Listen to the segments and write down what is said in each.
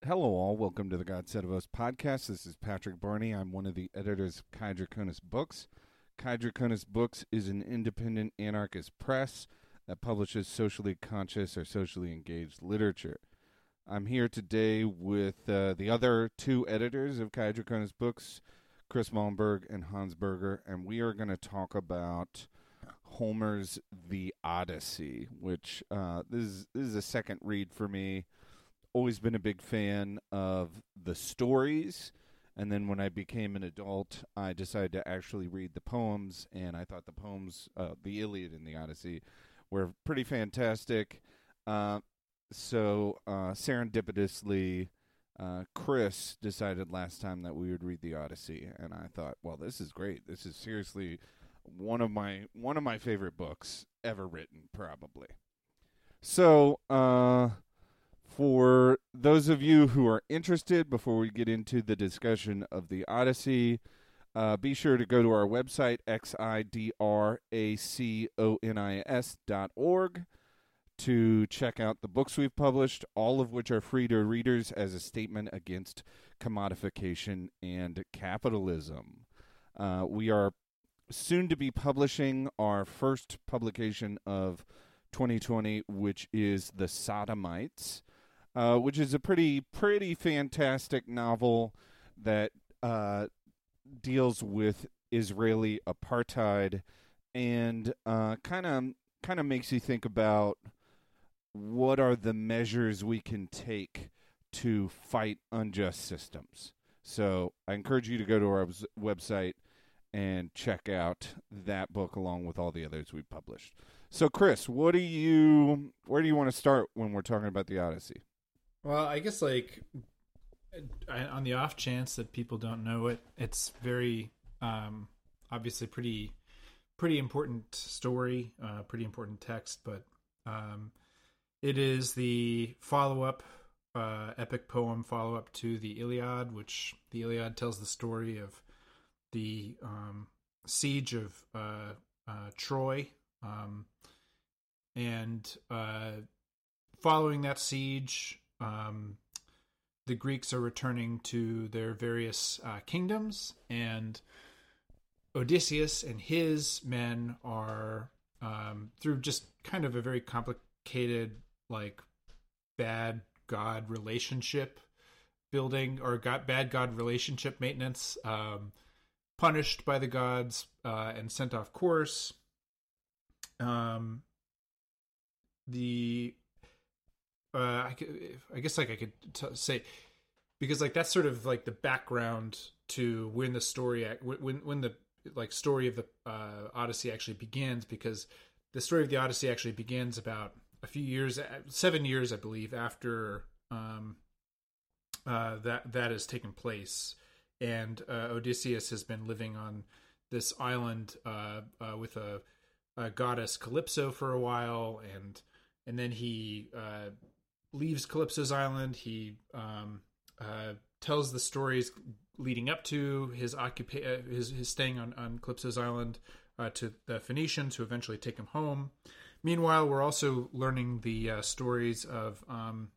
Hello, all. Welcome to the God Said of Us podcast. This is Patrick Barney. I'm one of the editors of Kai Draconis Books. Kai Draconis Books is an independent anarchist press that publishes socially conscious or socially engaged literature. I'm here today with the other two editors of Kai Draconis Books, Chris Malmberg and Hans Berger, and we are going to talk about Homer's The Odyssey, which this is a second read for me. Always been a big fan of the stories, and then when I became an adult, I decided to actually read the poems, and I thought the poems, the Iliad and the Odyssey, were pretty fantastic. So serendipitously, Chris decided last time that we would read the Odyssey, and I thought, well, this is great. This is seriously one of my favorite books ever written, probably. So, for those of you who are interested, before we get into the discussion of the Odyssey, be sure to go to our website, xidraconis.org, to check out the books we've published, all of which are free to readers as a statement against commodification and capitalism. We are soon to be publishing our first publication of 2020, which is The Sodomites, which is a pretty fantastic novel that deals with Israeli apartheid and kind of makes you think about what are the measures we can take to fight unjust systems. So I encourage you to go to our website and check out that book along with all the others we published. So, Chris, where do you want to start when we're talking about the Odyssey? Well, I guess on the off chance that people don't know it, it's very obviously pretty important story, pretty important text, but it is the follow-up epic poem follow-up to the Iliad, which the Iliad tells the story of the siege of Troy, and following that siege, the Greeks are returning to their various kingdoms, and Odysseus and his men are, through just kind of a very complicated, bad god relationship building, or bad god relationship maintenance, punished by the gods and sent off course. I guess I could say, because that's sort of the background to when the story when the story of the Odyssey actually begins, because the story of the Odyssey actually begins about a few years, 7 years, I believe, after that has taken place, and Odysseus has been living on this island with a goddess Calypso for a while, and then he leaves Calypso's island. He tells the stories leading up to his his staying on Calypso's island to the Phoenicians, who eventually take him home. Meanwhile, we're also learning the stories of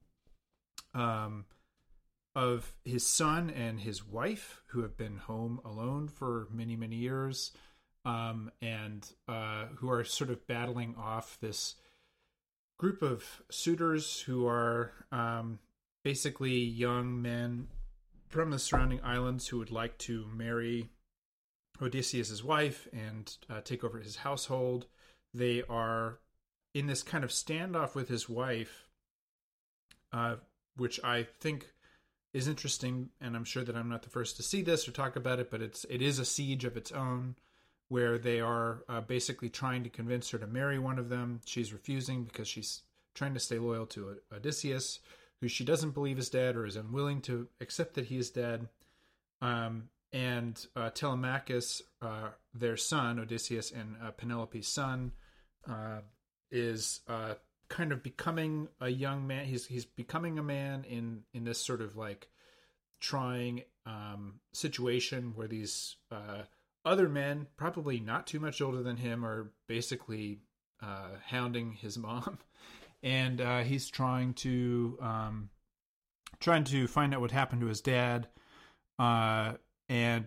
his son and his wife, who have been home alone for many years, and who are sort of battling off this group of suitors who are basically young men from the surrounding islands who would like to marry Odysseus' wife and take over his household. They are in this kind of standoff with his wife, which I think is interesting, and I'm sure that I'm not the first to see this or talk about it, but it is a siege of its own, where they are basically trying to convince her to marry one of them. She's refusing because she's trying to stay loyal to Odysseus, who she doesn't believe is dead, or is unwilling to accept that he is dead. And Telemachus, their son, Odysseus and Penelope's son, is kind of becoming a young man. He's becoming a man in this sort of trying situation where these other men, probably not too much older than him, are basically hounding his mom, and he's trying to trying to find out what happened to his dad, and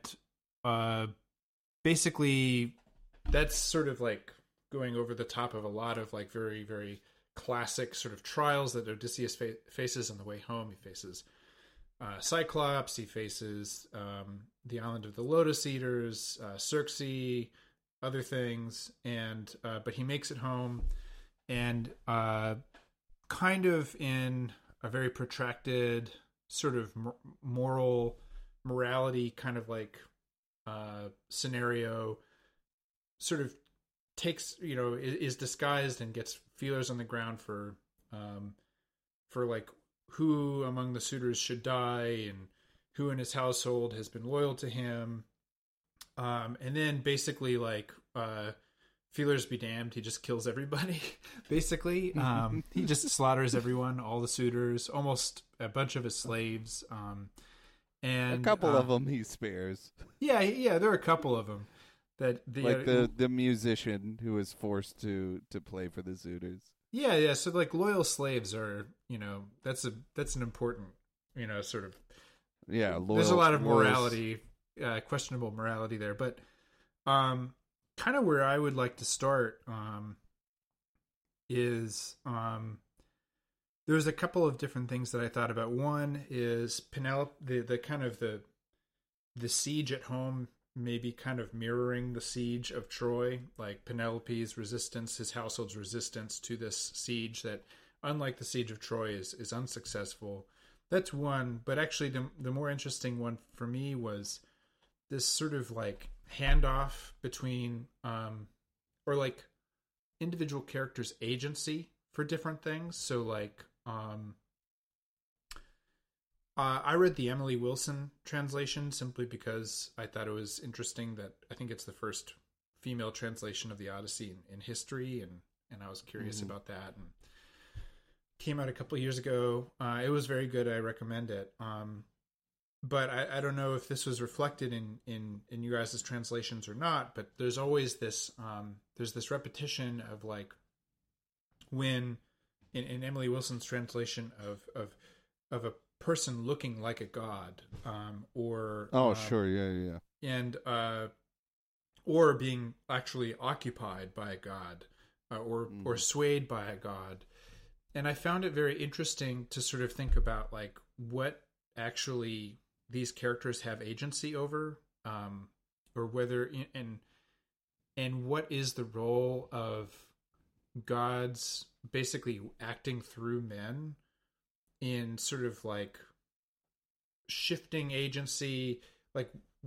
basically that's sort of like going over the top of a lot of like very, very classic sort of trials that Odysseus faces on the way home. He faces Cyclops, he faces the Island of the Lotus Eaters, Circe, other things, and but he makes it home, and kind of in a very protracted sort of morality kind of like scenario, sort of takes, is disguised and gets feelers on the ground for like who among the suitors should die and who in his household has been loyal to him. And then basically like feelers be damned, he just kills everybody. Basically, he just slaughters everyone, all the suitors, almost a bunch of his slaves. And a couple of them he spares. Yeah, there are a couple of them that the musician who was forced to play for the suitors. Yeah. So like loyal slaves are, that's an important, sort of. Yeah, there's a lot of morality, questionable morality there, but kind of where I would like to start is there's a couple of different things that I thought about. One is Penelope, the kind of the siege at home, maybe kind of mirroring the siege of Troy, like Penelope's resistance, his household's resistance to this siege that, unlike the siege of Troy, is unsuccessful. That's one, but actually the more interesting one for me was this sort of like handoff between or like individual characters' agency for different things. So like I read the Emily Wilson translation simply because I thought it was interesting that I think it's the first female translation of the Odyssey in history, and I was curious about that, and came out a couple of years ago. It was very good. I recommend it. But I don't know if this was reflected in you guys' translations or not, but there's always this there's this repetition of like when in Emily Wilson's translation of a person looking like a god, or sure, yeah, and or being actually occupied by a god, or swayed by a god. And I found it very interesting to sort of think about like what actually these characters have agency over, or whether and what is the role of gods basically acting through men in sort of like shifting agency. Like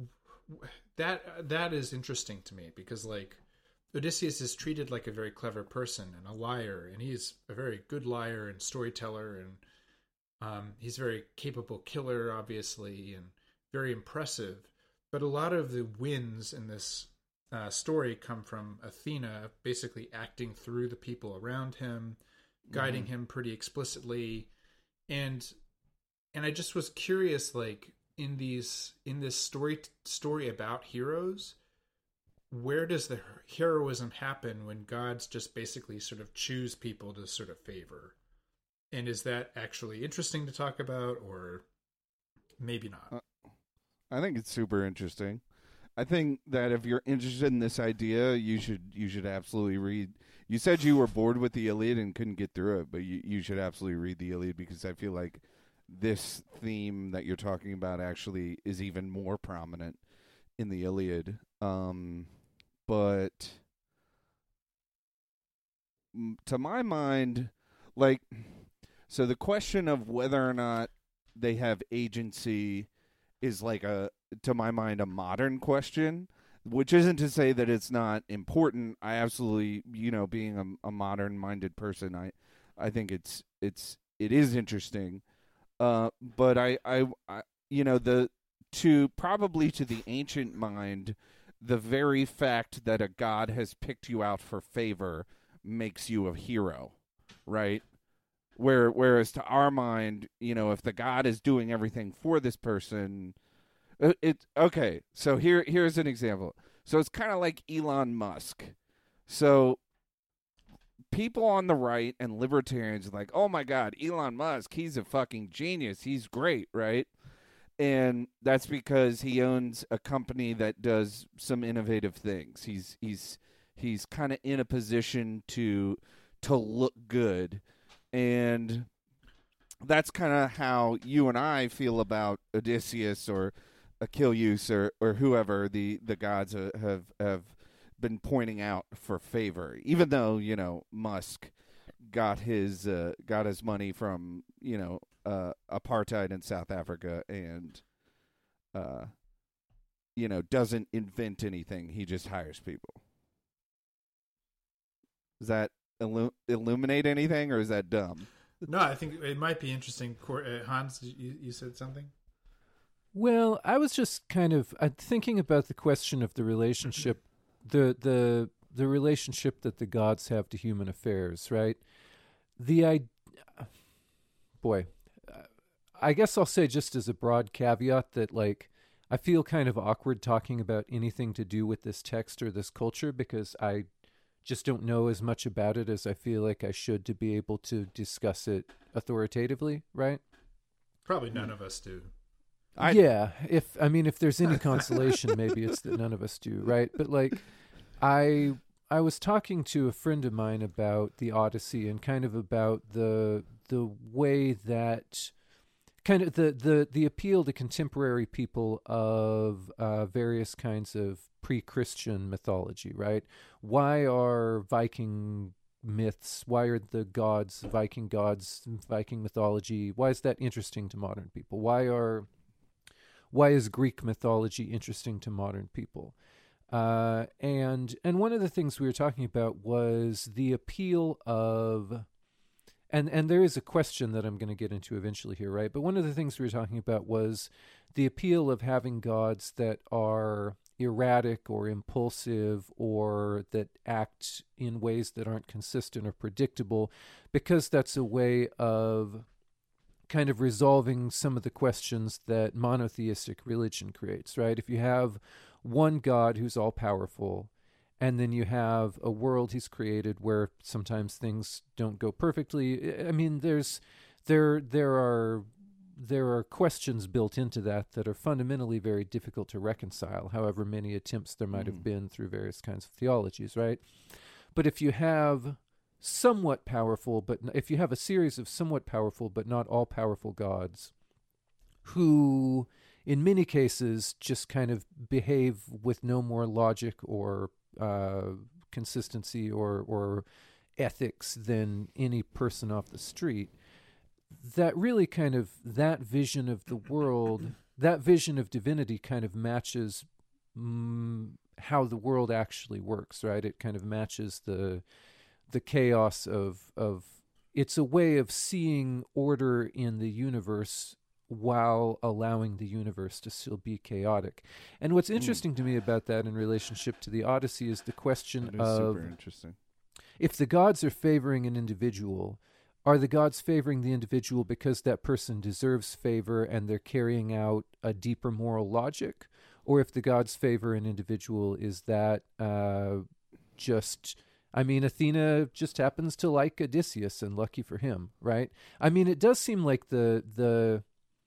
that is interesting to me, because like Odysseus is treated like a very clever person and a liar, and he's a very good liar and storyteller, and he's a very capable killer, obviously, and very impressive. But a lot of the wins in this story come from Athena basically acting through the people around him, guiding him pretty explicitly. And I just was curious, like in this story about heroes, where does the heroism happen when gods just basically sort of choose people to sort of favor? And is that actually interesting to talk about, or maybe not? I think it's super interesting. I think that if you're interested in this idea, you should absolutely read. You said you were bored with the Iliad and couldn't get through it, but you should absolutely read the Iliad, because I feel like this theme that you're talking about actually is even more prominent in the Iliad. But to my mind, like, so the question of whether or not they have agency is like to my mind, a modern question, which isn't to say that it's not important. I absolutely, being a modern minded person, I think it is interesting. But I probably to the ancient mind, the very fact that a god has picked you out for favor makes you a hero, right? Whereas to our mind, if the god is doing everything for this person, it's okay. So here's an example. So it's kind of like Elon Musk. So people on the right and libertarians are like, oh my God, Elon Musk, he's a fucking genius. He's great, right? And that's because he owns a company that does some innovative things. He's kind of in a position to look good, and that's kind of how you and I feel about Odysseus or Achilles or whoever the gods have been pointing out for favor. Even though Musk got his money from apartheid in South Africa and doesn't invent anything. He just hires people. Does that illuminate anything, or is that dumb? No, I think it might be interesting. Hans, you said something? Well, I was just kind of thinking about the question of the relationship, the relationship that the gods have to human affairs, right? I guess I'll say just as a broad caveat that, like, I feel kind of awkward talking about anything to do with this text or this culture because I just don't know as much about it as I feel like I should to be able to discuss it authoritatively, right? Probably none of us do. If there's any consolation, maybe it's that none of us do, right? But like, I was talking to a friend of mine about the Odyssey and kind of about the way that kind of the appeal to contemporary people of various kinds of pre-Christian mythology, right? Why are Viking myths, why are the gods, Viking mythology, why is that interesting to modern people? Why is Greek mythology interesting to modern people? And one of the things we were talking about was the appeal of, and there is a question that I'm going to get into eventually here, right? But one of the things we were talking about was the appeal of having gods that are erratic or impulsive or that act in ways that aren't consistent or predictable, because that's a way of kind of resolving some of the questions that monotheistic religion creates, right? If you have one God who's all-powerful, and then you have a world he's created where sometimes things don't go perfectly. I mean, there are questions built into that are fundamentally very difficult to reconcile, however many attempts there might have been through various kinds of theologies, right? But if you have if you have a series of somewhat powerful but not all-powerful gods who in many cases just kind of behave with no more logic or consistency or ethics than any person off the street, that really kind of, that vision of the world, that vision of divinity kind of matches how the world actually works, right? It kind of matches the chaos of it's a way of seeing order in the universe while allowing the universe to still be chaotic. And what's interesting to me about that in relationship to the Odyssey is the question of, super interesting. If the gods are favoring an individual, are the gods favoring the individual because that person deserves favor and they're carrying out a deeper moral logic? Or if the gods favor an individual, is that Athena just happens to like Odysseus, and lucky for him, right? I mean, it does seem like the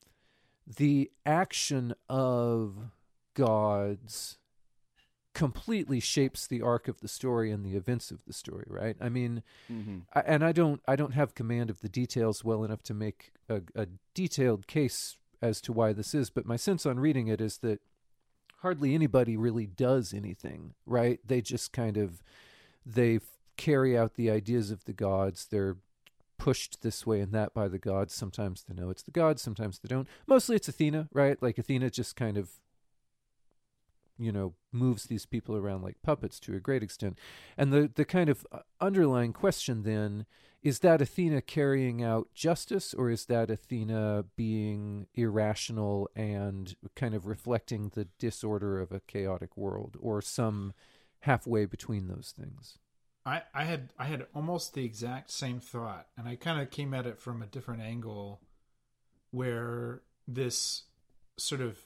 action of gods completely shapes the arc of the story and the events of the story, right? I mean, I don't have command of the details well enough to make a detailed case as to why this is, but my sense on reading it is that hardly anybody really does anything, right? They just they carry out the ideas of the gods. They're pushed this way and that by the gods. Sometimes they know it's the gods, sometimes they don't. Mostly it's Athena, right? Like Athena just kind of, moves these people around like puppets to a great extent. And the kind of underlying question then, is that Athena carrying out justice, or is that Athena being irrational and kind of reflecting the disorder of a chaotic world, or some halfway between those things? I had almost the exact same thought, and I kind of came at it from a different angle, where this sort of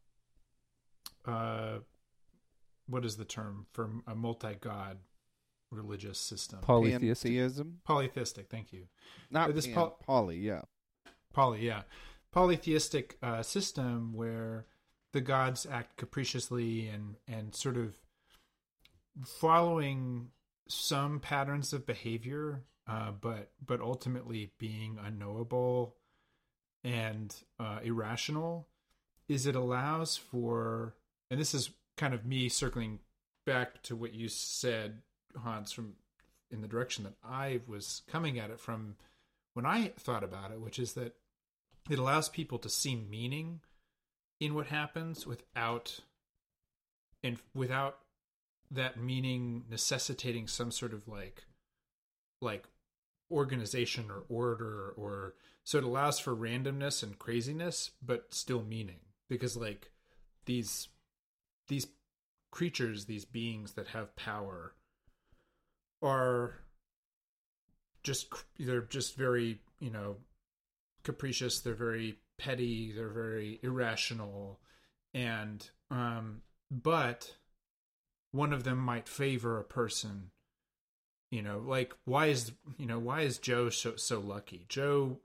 what is the term for a multi-god religious system. Polytheistic. Pantheism? Polytheistic, thank you. Not This poly, yeah. Polytheistic system where the gods act capriciously and sort of following some patterns of behavior, but ultimately being unknowable and irrational, is it allows for, and this is kind of me circling back to what you said, Hans, from in the direction that I was coming at it from when I thought about it, which is that it allows people to see meaning in what happens without that meaning necessitating some sort of like organization or order, or so it allows for randomness and craziness but still meaning, because like these creatures, these beings that have power are they're just very, capricious, they're very petty, they're very irrational, and but one of them might favor a person, like why is Joe so lucky? Joe's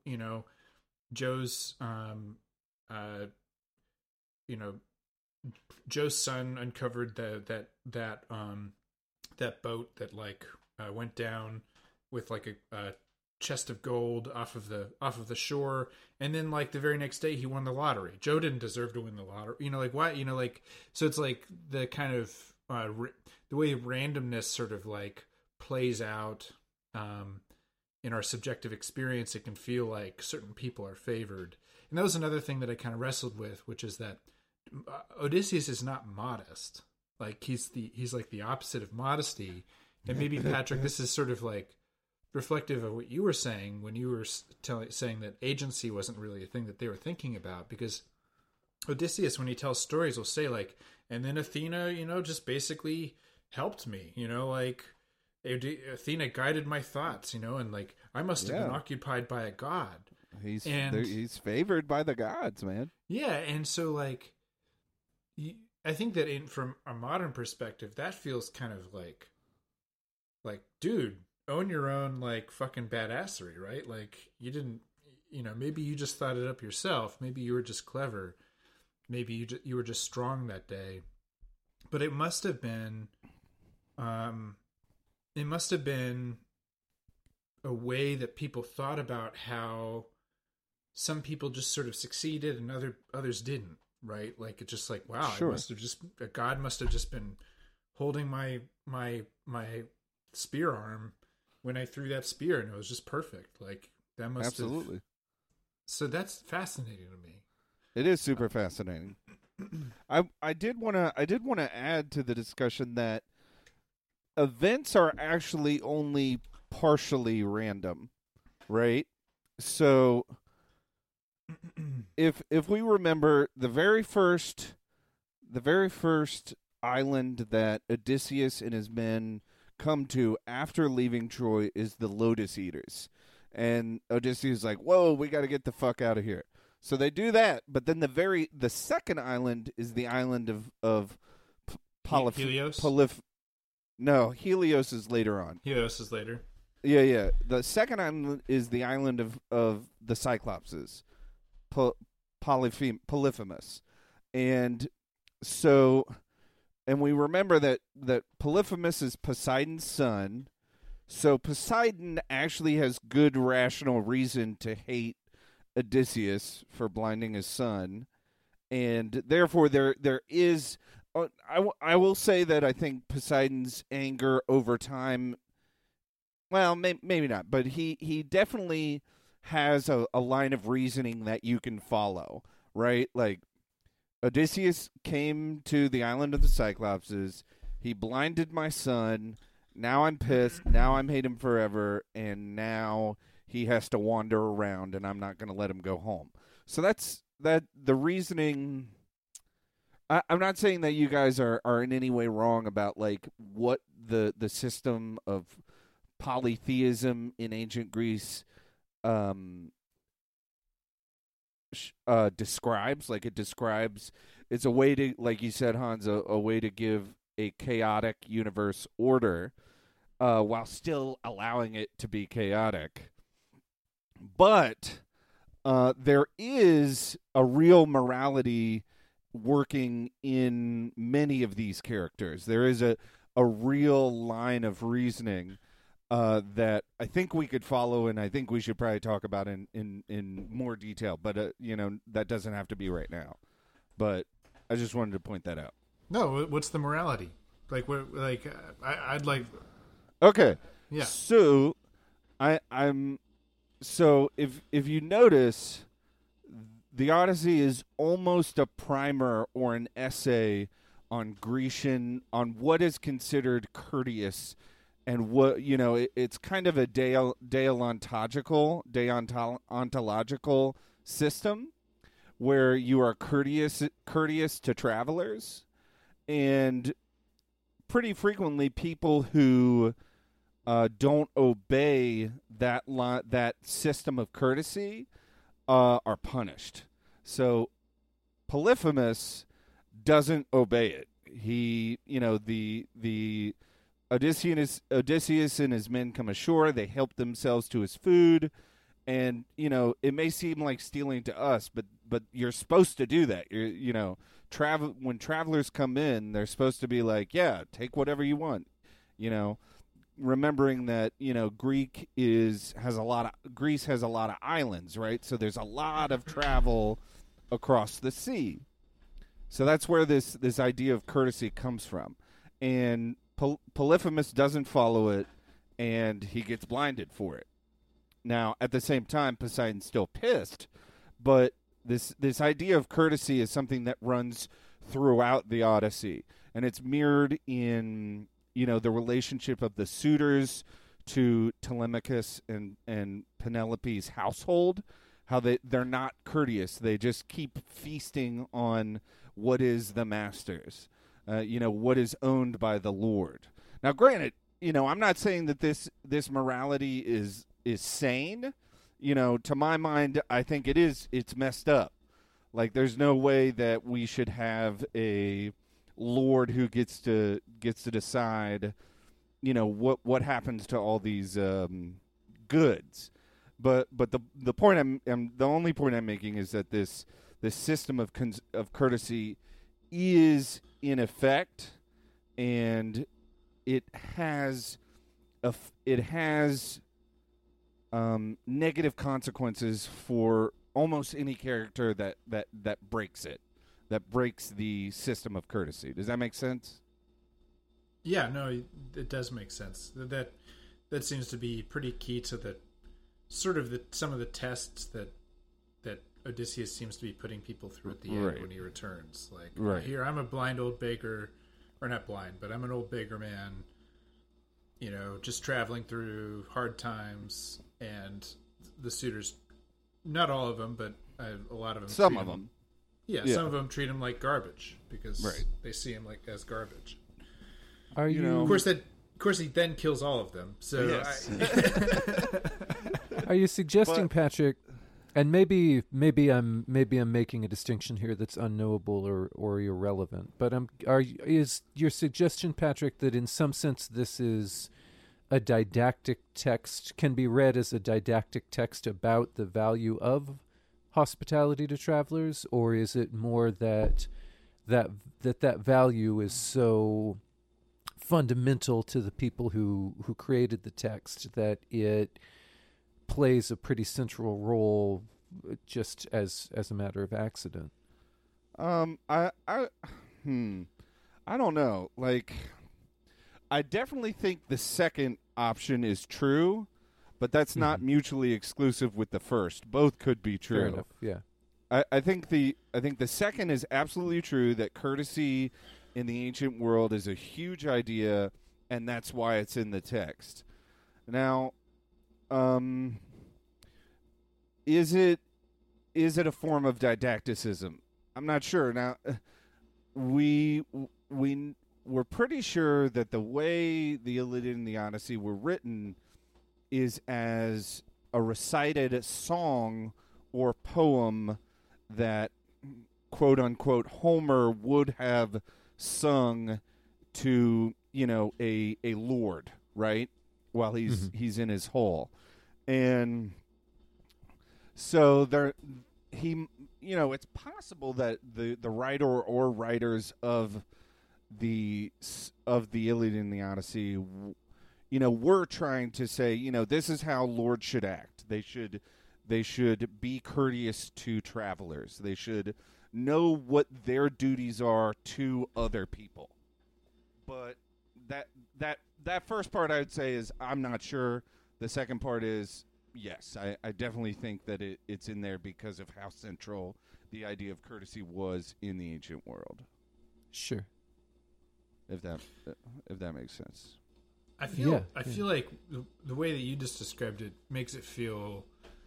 Joe's son uncovered that boat that went down with like a chest of gold off of the shore, and then like the very next day he won the lottery. Joe didn't deserve to win the lottery, why, so it's like the kind of the way randomness sort of like plays out in our subjective experience. It can feel like certain people are favored, and that was another thing that I kind of wrestled with, which is that Odysseus is not modest. Like he's like the opposite of modesty. And maybe, Patrick, this is sort of like reflective of what you were saying when you were saying that agency wasn't really a thing that they were thinking about, because Odysseus, when he tells stories, will say like, and then Athena, just basically helped me, like Athena guided my thoughts, and like I must have been occupied by a god. He's favored by the gods, man. Yeah, and so like, I think that from a modern perspective, that feels kind of like, dude, own your own like fucking badassery, right? Like you didn't, maybe you just thought it up yourself. Maybe you were just clever. Maybe you were just strong that day. But it must have been, a way that people thought about how some people just sort of succeeded and others didn't, right? Like it's just like, wow, sure. A god must have just been holding my spear arm when I threw that spear, and it was just perfect. Like that must absolutely. So that's fascinating to me. It is super fascinating. I did want to add to the discussion that events are actually only partially random, right? So if we remember the very first island that Odysseus and his men come to after leaving Troy is the Lotus Eaters. And Odysseus is like, whoa, we got to get the fuck out of here. So they do that, but then the second island is the island of Helios? No, Helios is later on. Helios is later. Yeah. The second island is the island of the Cyclopses, Polyphemus. And so, and we remember that Polyphemus is Poseidon's son. So Poseidon actually has good rational reason to hate Odysseus for blinding his son, and therefore there is. I will say that I think Poseidon's anger over time. Well, maybe not, but he definitely has a line of reasoning that you can follow, right? Like Odysseus came to the island of the Cyclopses. He blinded my son. Now I'm pissed. Now I'm hate him forever, and now he has to wander around, and I'm not going to let him go home. So that's the reasoning. I'm not saying that you guys are in any way wrong about like what the system of polytheism in ancient Greece describes. Like it describes, it's a way to, like you said, Hans, a way to give a chaotic universe order. while still allowing it to be chaotic. But there is a real morality working in many of these characters. There is a real line of reasoning that I think we could follow, and I think we should probably talk about in more detail. But that doesn't have to be right now. But I just wanted to point that out. No, what's the morality? Like, I'd like. Okay. Yeah. So, I'm. So if you notice, the Odyssey is almost a primer or an essay on Grecian, on what is considered courteous, and what it's kind of a deontological system where you are courteous to travelers, and pretty frequently people who don't obey that system of courtesy are punished. So Polyphemus doesn't obey it. He, the Odysseus and his men come ashore. They help themselves to his food, and it may seem like stealing to us, but you're supposed to do that. When travelers come in, they're supposed to be like, yeah, take whatever you want. Remembering that Greece has a lot of islands, right? So there's a lot of travel across the sea. So that's where this idea of courtesy comes from. And Polyphemus doesn't follow it, and he gets blinded for it. Now, at the same time, Poseidon's still pissed, but this idea of courtesy is something that runs throughout the Odyssey, and it's mirrored in the relationship of the suitors to Telemachus and Penelope's household, how they're not courteous. They just keep feasting on what is the master's, what is owned by the Lord. Now, granted, I'm not saying that this morality is sane. To my mind, I think it's messed up. Like, there's no way that we should have a Lord who gets to decide, what happens to all these goods. But the point the only point I'm making is that this system of courtesy is in effect, and it has negative consequences for almost any character that breaks it. That breaks the system of courtesy. Does that make sense? Yeah, no, it does make sense. That seems to be pretty key to some of the tests that Odysseus seems to be putting people through at the end when he returns. Like, here, I'm a blind old beggar, or not blind, but I'm an old beggar man, just traveling through hard times, and the suitors, not all of them, but a lot of them. Some of them. Yeah, some of them treat him like garbage because they see him as garbage. Are you? Of course, he then kills all of them. So, yes. Are you suggesting, Patrick? And maybe I'm making a distinction here that's unknowable or irrelevant. But is your suggestion, Patrick, that in some sense this is a didactic text, can be read as a didactic text about the value of hospitality to travelers, or is it more that value is so fundamental to the people who created the text that it plays a pretty central role just as a matter of accident? I don't know. Like, I definitely think the second option is true, but that's not mutually exclusive with the first. Both could be true. Fair enough. Yeah. I think the second is absolutely true, that courtesy in the ancient world is a huge idea, and that's why it's in the text. Now, is it a form of didacticism? I'm not sure. Now, we're pretty sure that the way the Iliad and the Odyssey were written is as a recited song or poem that, quote unquote, Homer would have sung to, a lord, right? While he's in his hole. And so it's possible that the writer or writers of the Iliad and the Odyssey, were trying to say, this is how lords should act. They should be courteous to travelers. They should know what their duties are to other people. But that first part, I would say, is I'm not sure. The second part is yes, I definitely think that it's in there because of how central the idea of courtesy was in the ancient world. Sure. If that makes sense. I feel like the way that you just described it makes it feel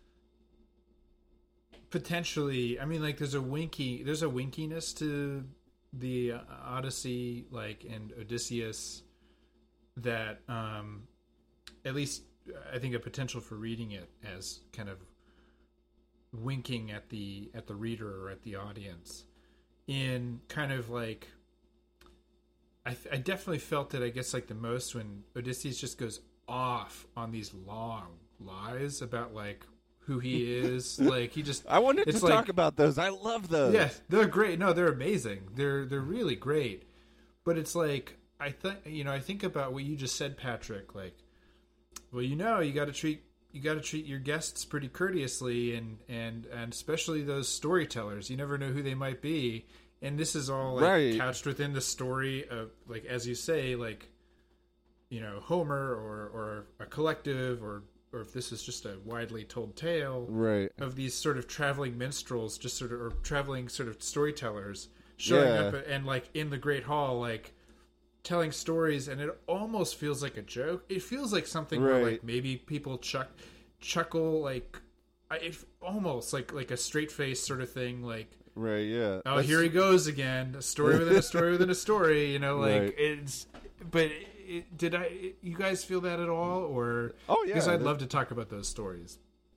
potentially. I mean, like there's a winkiness to the Odyssey, like, and Odysseus that at least I think a potential for reading it as kind of winking at the reader or at the audience in kind of like I definitely felt it, I guess, like the most when Odysseus just goes off on these long lies about like who he is. Like he just I wanted to talk about those. I love those. Yeah, they're great. No, they're amazing. They're really great. But it's like I think about what you just said, Patrick, like, well, you got to treat your guests pretty courteously and especially those storytellers. You never know who they might be. And this is all like couched within the story of, like, as you say, like, Homer or a collective or if this is just a widely told tale of these sort of traveling minstrels, just sort of, or traveling sort of storytellers showing up and like in the Great Hall, like telling stories. And it almost feels like a joke. It feels like something where like maybe people chuckle, like it's almost like a straight face sort of thing. Like, right, yeah. Oh, here he goes again. A story within a story within a story. Like it's. But did you guys feel that at all, or? Oh yeah. Because I'd love to talk about those stories.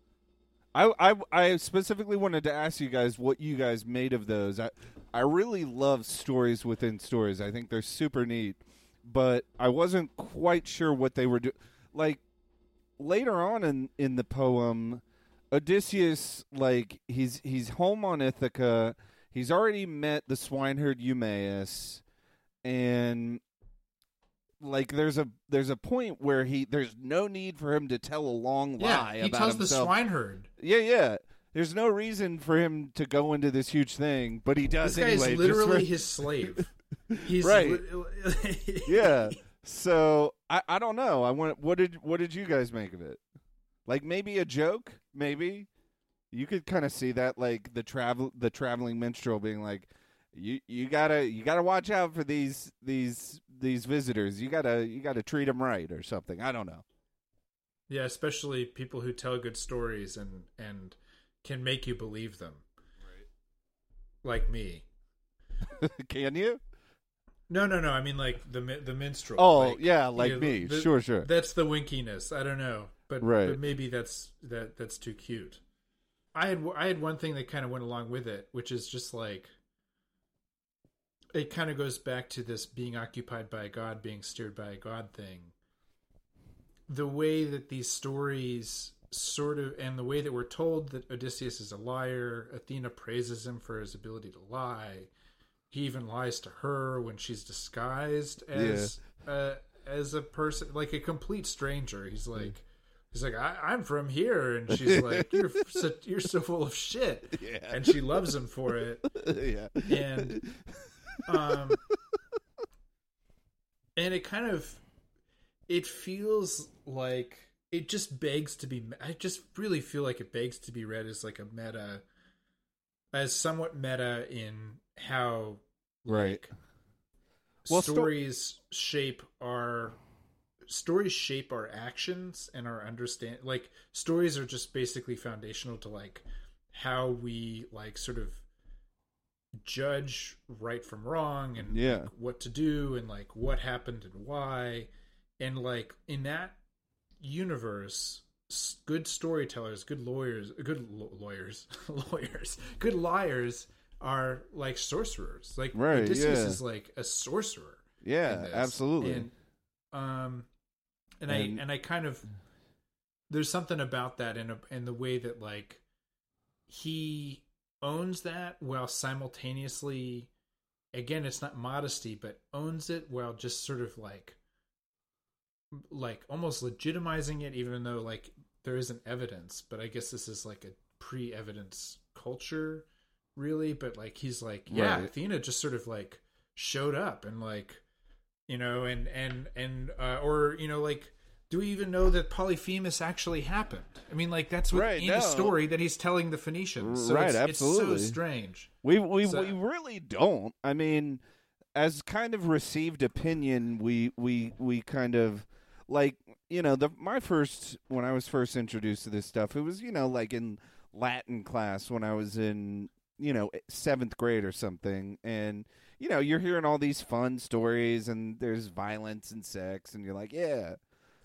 I specifically wanted to ask you guys what you guys made of those. I really love stories within stories. I think they're super neat, but I wasn't quite sure what they were doing. Like later on in the poem, Odysseus, like he's home on Ithaca. He's already met the swineherd Eumaeus, and like there's a point where there's no need for him to tell a long lie about himself. He tells the swineherd. Yeah. There's no reason for him to go into this huge thing, but he does anyway. This guy is literally his slave. He's right. Yeah. So I don't know. What did you guys make of it? Like maybe a joke, maybe you could kind of see that, like the traveling minstrel being like, you gotta watch out for these visitors. You gotta treat them right or something. I don't know. Yeah, especially people who tell good stories and can make you believe them. Right. Like me. Can you? No. I mean, like the minstrel. Oh, like me. Sure. That's the winkiness. I don't know, but maybe that's too cute. I had one thing that kind of went along with it, which is just like it kind of goes back to this being occupied by God, being steered by a God thing. The way that these stories sort of, and the way that we're told that Odysseus is a liar, Athena praises him for his ability to lie. He even lies to her when she's disguised as a person, like a complete stranger. He's like, I'm from here, and she's like, you're so full of shit, and she loves him for it. And and it kind of, it feels like it just begs to be. I just really feel like it begs to be read as like a meta, as somewhat meta in how stories shape our actions and our understand. Like stories are just basically foundational to like how we like sort of judge right from wrong and like, what to do and like what happened and why. And like in that universe, good storytellers, good liars are like sorcerers. Like Odysseus is like a sorcerer. Yeah, absolutely. And And I kind of, there's something about that in the way that like he owns that while simultaneously, again, it's not modesty, but owns it while just sort of like almost legitimizing it, even though like there isn't evidence. But I guess this is like a pre-evidence culture, really. But like he's like, yeah, right. Athena just sort of like showed up and like, you know, or you know, like, do we even know that Polyphemus actually happened? I mean, like that's within the story that he's telling the Phoenicians. So absolutely. It's so strange. We really don't. I mean, as kind of received opinion, we kind of like, you know, when I was first introduced to this stuff, it was, you know, like in Latin class when I was in, you know, 7th grade or something, and you know, you're hearing all these fun stories and there's violence and sex and you're like, yeah.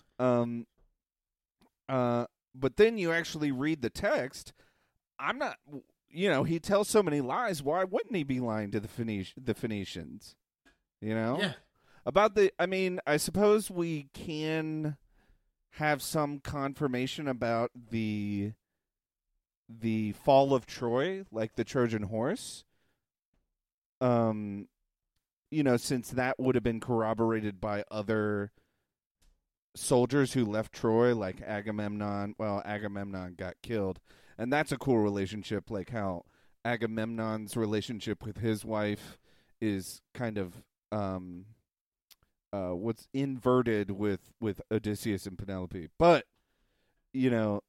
But then you actually read the text. I'm not, you know, he tells so many lies. Why wouldn't he be lying to the Phoenicians? You know? Yeah. I mean, I suppose we can have some confirmation about the fall of Troy, like the Trojan horse. You know, since that would have been corroborated by other soldiers who left Troy, like Agamemnon. Well, Agamemnon got killed, and that's a cool relationship, like how Agamemnon's relationship with his wife is kind of what's inverted with Odysseus and Penelope. But you know,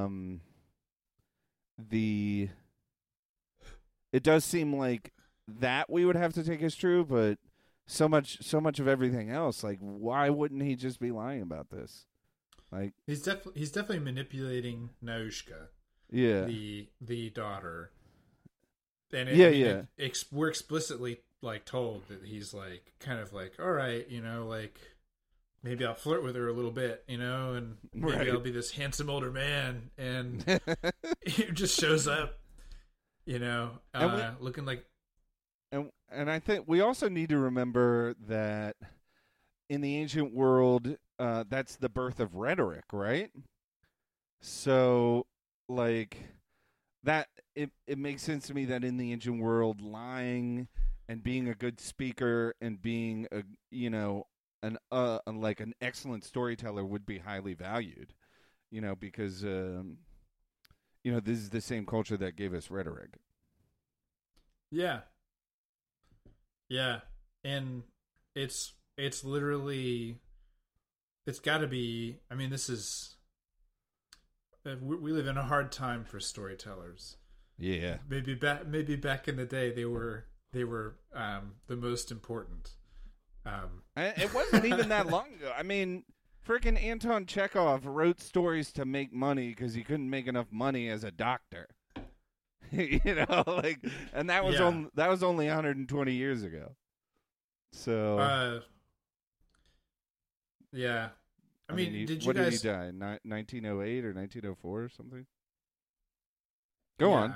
it does seem like that we would have to take as true, but so much of everything else, like, why wouldn't he just be lying about this? Like, he's definitely manipulating Naushka, yeah, the daughter, and we're explicitly like told that he's like kind of like, all right, you know, like maybe I'll flirt with her a little bit, you know, and maybe I'll be this handsome older man, and he just shows up, you know, looking like. And I think we also need to remember that in the ancient world, that's the birth of rhetoric, right? So, like, that it makes sense to me that in the ancient world, lying and being a good speaker and being a, you know, like an excellent storyteller would be highly valued, you know, because you know, this is the same culture that gave us rhetoric. Yeah. Yeah, and it's literally, it's got to be. I mean, this is. We live in a hard time for storytellers. Yeah, maybe back in the day they were the most important. It wasn't even that long ago. I mean, freaking Anton Chekhov wrote stories to make money because he couldn't make enough money as a doctor. You know, like, and that was only 120 years ago. So, yeah. I mean, did he die? 1908 or 1904 or something? Go on.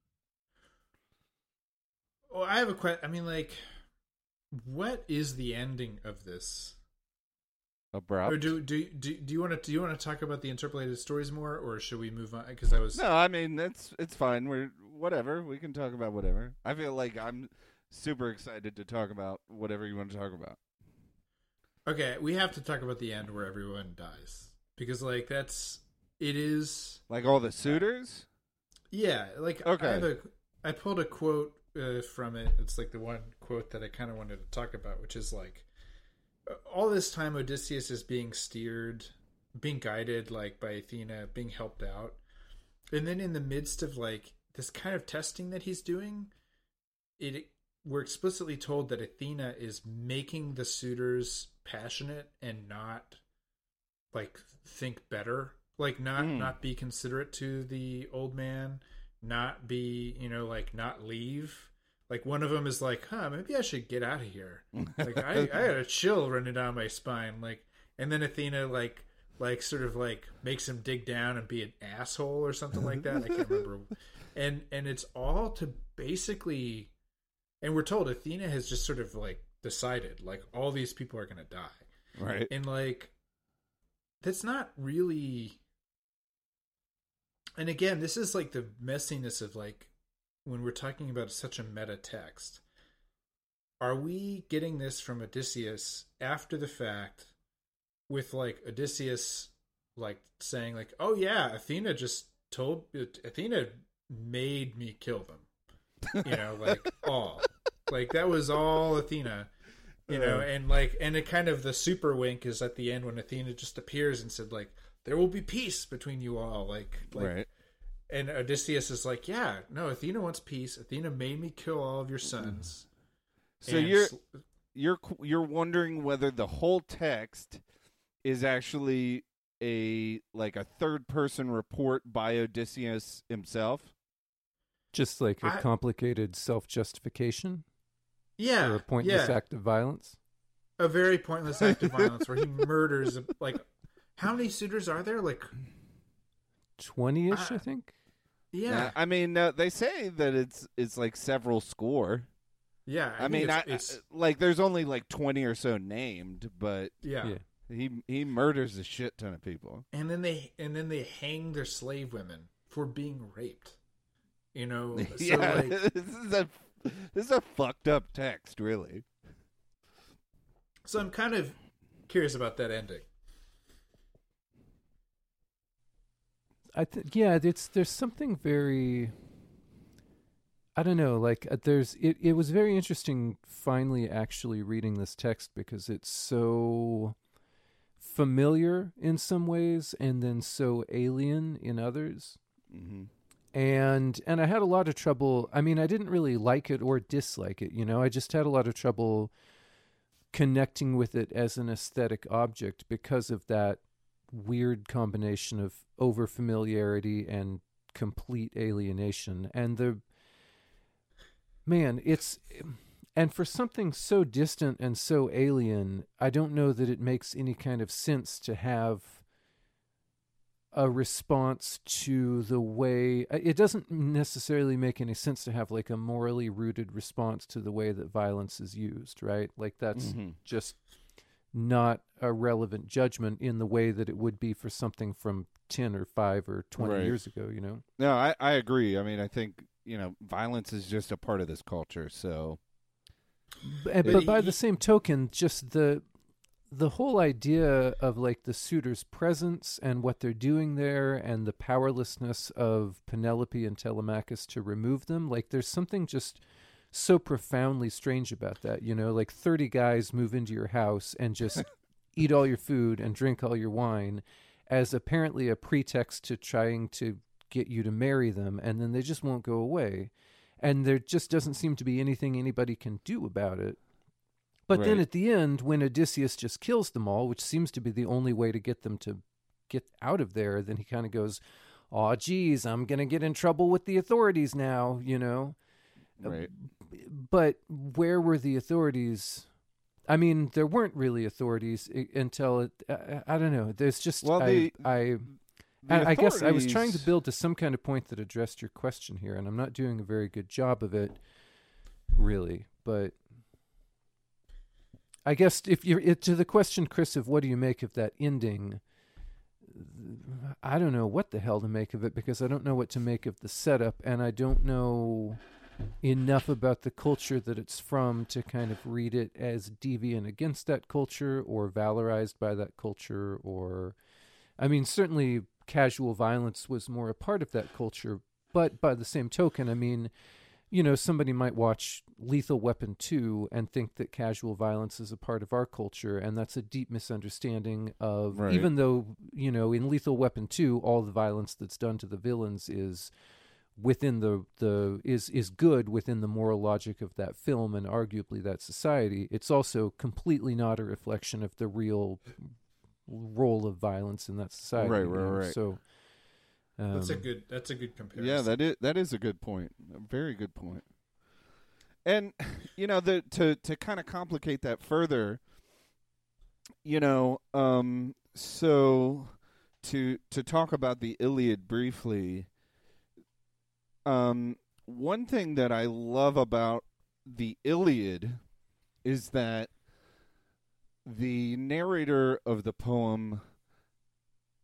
Well, I have a question. I mean, like, what is the ending of this? Abrupt. Or do you want to talk about the interpolated stories more, or should we move on? No, I mean it's fine. We're whatever. We can talk about whatever. I feel like I'm super excited to talk about whatever you want to talk about. Okay, we have to talk about the end where everyone dies, because like it is like all the suitors. Yeah, like okay. I pulled a quote from it. It's like the one quote that I kind of wanted to talk about, which is like, all this time Odysseus is being steered, being guided like by Athena, being helped out. And then in the midst of like this kind of testing that he's doing, we're explicitly told that Athena is making the suitors passionate and not like think better, like not be considerate to the old man, not be, you know, like not leave. Like one of them is like, maybe I should get out of here. Like I got a chill running down my spine. Like, and then Athena like sort of like makes him dig down and be an asshole or something like that. I can't remember. And it's all to basically, and we're told Athena has just sort of like decided like all these people are going to die. Right. And like, that's not really. And again, this is like the messiness of like when we're talking about such a meta text. Are we getting this from Odysseus after the fact, with like Odysseus like saying like, "Oh yeah, Athena made me kill them," like all, like that was all Athena, and it kind of the super wink is at the end when Athena just appears and said like, "There will be peace between you all," like right. And Odysseus is like, "Yeah, no, Athena wants peace. Athena made me kill all of your sons." So you're wondering whether the whole text is actually a third person report by Odysseus himself, just like a complicated self-justification, or a pointless act of violence, a very pointless act of violence where he murders like how many suitors are there? Like 20-ish, I think. Yeah, I mean, they say that it's like several score. Yeah, I mean, it's like there's only like 20 or so named, but yeah. He murders a shit ton of people, and then they hang their slave women for being raped. So yeah, this is a fucked up text, really. So I'm kind of curious about that ending. There's something very, I don't know, like it was very interesting finally actually reading this text because it's so familiar in some ways and then so alien in others. Mm-hmm. And I had a lot of trouble. I mean, I didn't really like it or dislike it, I just had a lot of trouble connecting with it as an aesthetic object because of that weird combination of over-familiarity and complete alienation. And and for something so distant and so alien, I don't know that it makes any kind of sense to have a response to the way... It doesn't necessarily make any sense to have like a morally rooted response to the way that violence is used, right? Like that's just not a relevant judgment in the way that it would be for something from 10 or 5 or 20 years ago, No, I agree. I mean, I think, violence is just a part of this culture, so... But by the same token, just the whole idea of like the suitor's presence and what they're doing there and the powerlessness of Penelope and Telemachus to remove them, like there's something just so profoundly strange about that, like 30 guys move into your house and just eat all your food and drink all your wine as apparently a pretext to trying to get you to marry them, and then they just won't go away. And there just doesn't seem to be anything anybody can do about it. But then at the end, when Odysseus just kills them all, which seems to be the only way to get them to get out of there, then he kind of goes, "Oh, geez, I'm going to get in trouble with the authorities now," Right. But where were the authorities? I mean, there weren't really authorities until I don't know. There's just I guess I was trying to build to some kind of point that addressed your question here, and I'm not doing a very good job of it, really. But I guess if you're to the question, Chris, of what do you make of that ending, I don't know what the hell to make of it because I don't know what to make of the setup, and I don't know enough about the culture that it's from to kind of read it as deviant against that culture or valorized by that culture. Or, I mean, certainly casual violence was more a part of that culture, but by the same token, I mean, somebody might watch Lethal Weapon 2 and think that casual violence is a part of our culture, and that's a deep misunderstanding of, even though, in Lethal Weapon 2, all the violence that's done to the villains is within is good within the moral logic of that film and arguably that society. It's also completely not a reflection of the real role of violence in that society. Right. So that's a good comparison. Yeah, that is a good point. A very good point. And to kind of complicate that further, so to talk about the Iliad briefly, one thing that I love about the Iliad is that the narrator of the poem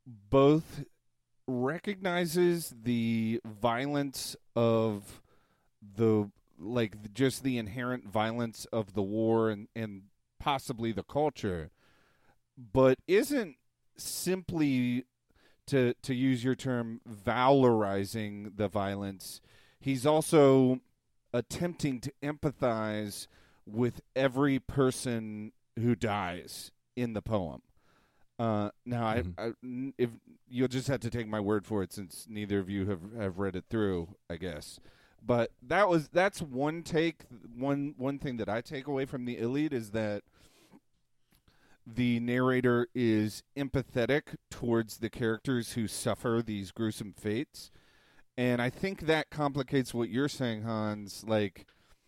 both recognizes the violence of just the inherent violence of the war and possibly the culture, but isn't simply, to use your term, valorizing the violence. He's also attempting to empathize with every person who dies in the poem. Now, if you'll just have to take my word for it, since neither of you have read it through, I guess. But that's one thing that I take away from the Iliad, is that the narrator is empathetic towards the characters who suffer these gruesome fates. And I think that complicates what you're saying, Hans. Like,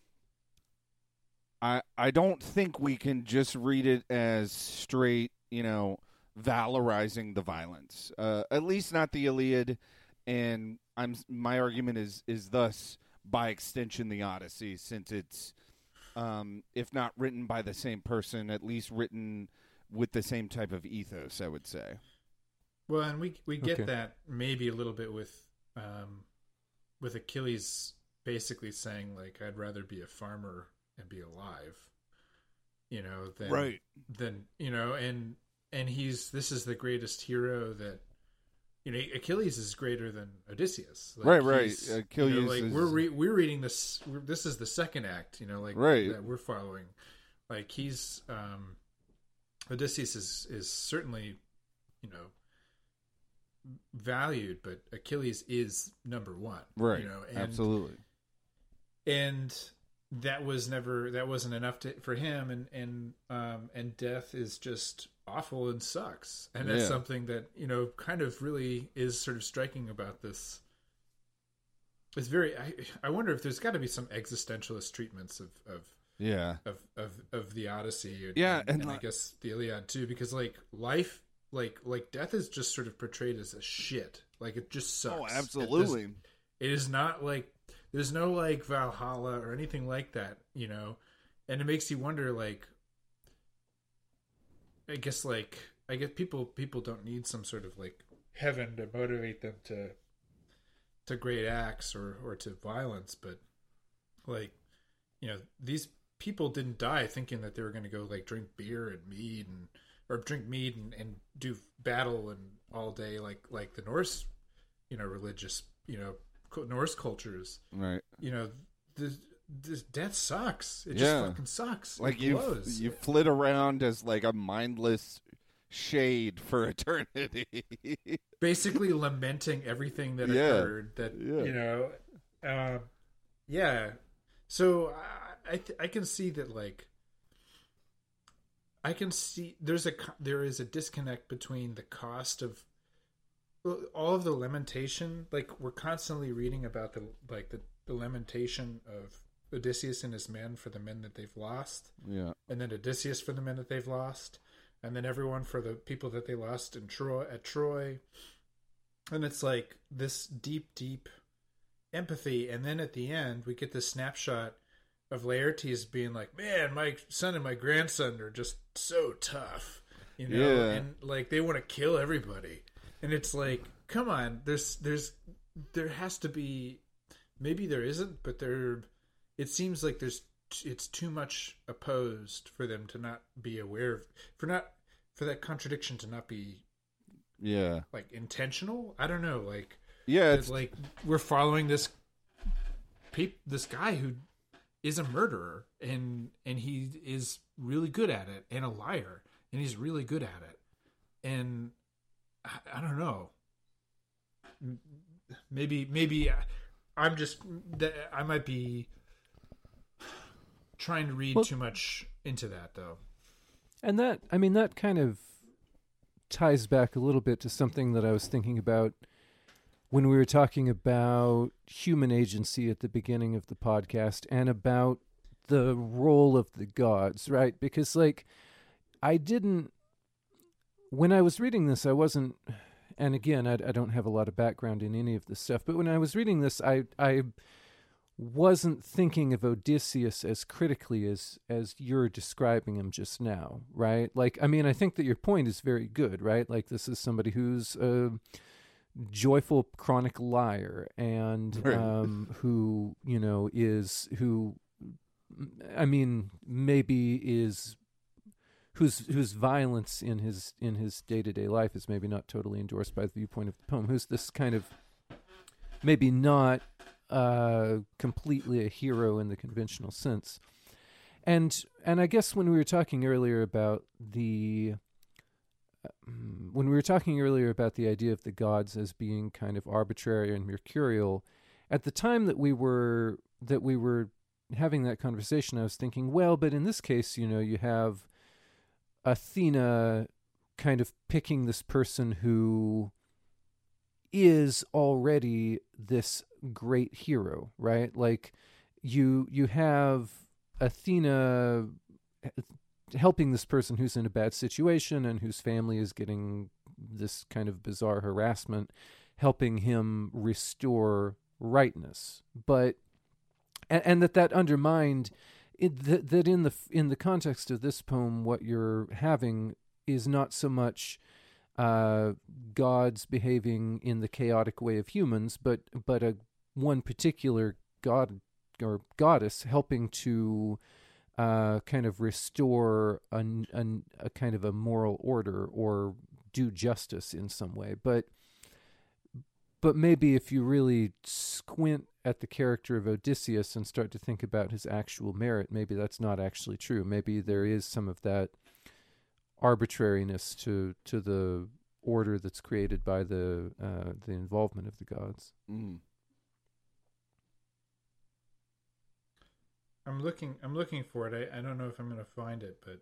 I don't think we can just read it as straight, valorizing the violence. At least not the Iliad, and my argument is thus by extension the Odyssey, since it's if not written by the same person, at least written with the same type of ethos, I would say. Well, and we get that maybe a little bit with Achilles basically saying, like, I'd rather be a farmer and be alive, than and this is the greatest hero that, Achilles is greater than Odysseus. Like, right. Achilles is... we're reading this. This is the second act, right, that we're following. Like, he's Odysseus is certainly, valued, but Achilles is number one. Right. Absolutely. And that wasn't enough for him, and death is just awful and sucks. And that's something that, kind of really is sort of striking about this. It's very, I wonder if there's got to be some existentialist treatments of the Odyssey, and I guess the Iliad too, because life, like death is just sort of portrayed as a shit. Like, it just sucks. Oh, absolutely. It is not like, there's no like Valhalla or anything like that, and it makes you wonder, like, I guess people don't need some sort of like heaven to motivate them to great acts or to violence, but like, these people didn't die thinking that they were going to go like drink beer and mead or drink mead and do battle and all day like the Norse, religious, Norse cultures. Right. This death sucks. It just fucking sucks. Like, you flit around as like a mindless shade for eternity. Basically lamenting everything that occurred. So I can see that, like, there is a disconnect between the cost of all of the lamentation. Like, we're constantly reading about the lamentation of Odysseus and his men for the men that they've lost. Yeah. And then Odysseus for the men that they've lost. And then everyone for the people that they lost at Troy. And it's like this deep, deep empathy. And then at the end, we get this snapshot of Laertes being like, man, my son and my grandson are just so tough, and like, they want to kill everybody. And it's like, come on, there has to be, maybe there isn't, but it seems like it's too much opposed for them to not be aware of, for that contradiction to not be, like, intentional. I don't know, like, it's like we're following this guy who is a murderer, and he is really good at it, and a liar, and he's really good at it. And I don't know. Maybe I might be trying to read too much into that, though. And that kind of ties back a little bit to something that I was thinking about when we were talking about human agency at the beginning of the podcast, and about the role of the gods, right? Because, like, when I was reading this, I wasn't, and again, I don't have a lot of background in any of this stuff, but when I was reading this, I wasn't thinking of Odysseus as critically as you're describing him just now, right? Like, I mean, I think that your point is very good, right? Like, this is somebody who's a joyful chronic liar, and who, you know, whose violence in his day-to-day life is maybe not totally endorsed by the viewpoint of the poem, who's this kind of maybe not completely a hero in the conventional sense. And I guess when we were talking earlier about the idea of the gods as being kind of arbitrary and mercurial, at the time that we were having that conversation, I was thinking, well, but in this case, you know, you have Athena kind of picking this person who is already this great hero, right? Like, you have Athena helping this person who's in a bad situation and whose family is getting this kind of bizarre harassment, helping him restore rightness. But and that undermined that in the context of this poem, what you're having is not so much gods behaving in the chaotic way of humans, but one particular god or goddess helping to kind of restore a kind of a moral order or do justice in some way. But maybe if you really squint at the character of Odysseus and start to think about his actual merit, maybe that's not actually true. Maybe there is some of that arbitrariness to the order that's created by the involvement of the gods. Mm. I'm looking for it. I don't know if I'm going to find it, but